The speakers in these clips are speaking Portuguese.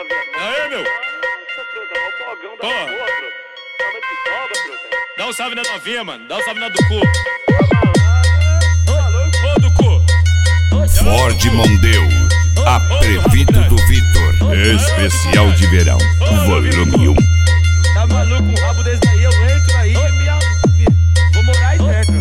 Porra, viado. Aê, meu. Nossa, truta, mó bogão da Porra. porra, truta. Tava de pistola, truta. Dá um salve na novinha, mano. Dá um salve na do cu. Ô, do cu. Ford Mondeo, a previto do Vitor, especial de verão, volume 1. Tá maluco, um rabo desse daí, eu entro aí e vou morar aí dentro.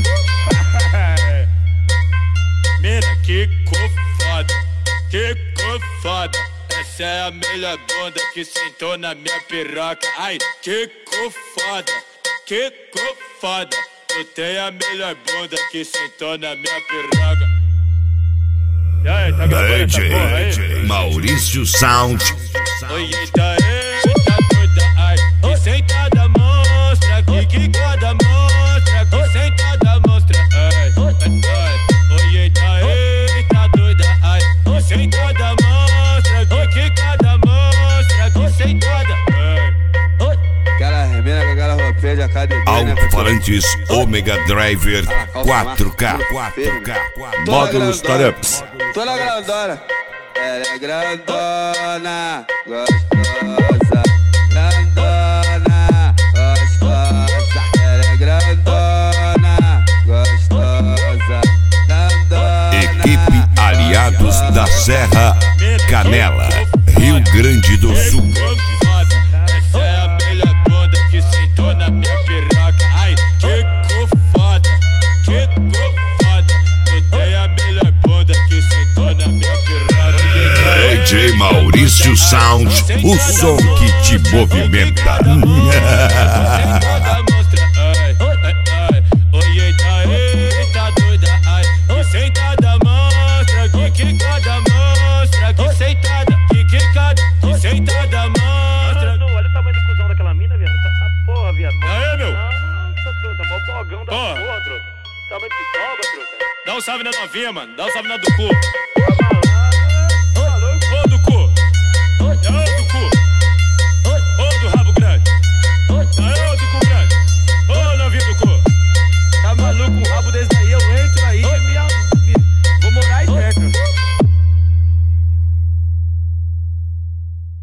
Mina, que cor foda, que cor foda. Essa é a melhor bunda que sentou na minha piroca. Ai, que cor foda, que cor foda. Tu tem a melhor bunda que sentou na minha piroca. E aí, tá gravando essa porra aí? Maurício Sound. Oi, eita, doida, ai. Que sentada monstra, que quicada monstra, que sentada monstra, ai, ai. Oi, eita, doida, ai. Que sentada monstra, que quicada monstra, que sentada, ai. Aquela remena com aquela roupinha de academia, né? Alto-falantes Omega Driver 4K. Módulos Startups. Toda grandona. Ela é grandona, gostosa. Grandona, gostosa. Ela é grandona, gostosa. Grandona. Equipe Aliados da Serra Canela, Rio Grande do Sul. Essa é a melhor bunda que sentou na minha piroca. Ai, que cor foda, que cor foda. Tu tem a melhor bunda que sentou na minha piroca. DJ Maurício Sound, o som que te movimenta. Sentada monstra, ai, ai, ai. Oi, eita, doida, ai. Que sentada monstra, que quicada monstra, que sentada, que sentada monstra. Olha o tamanho do cuzão daquela mina, viado. Tá porra, viado. Aê, meu. Nossa, truta, mó bogão da Porra. porra, truta. Tamanho de pistola, truta. Dá um salve na novinha, mano. Dá um salve na do cu. Tá maluco.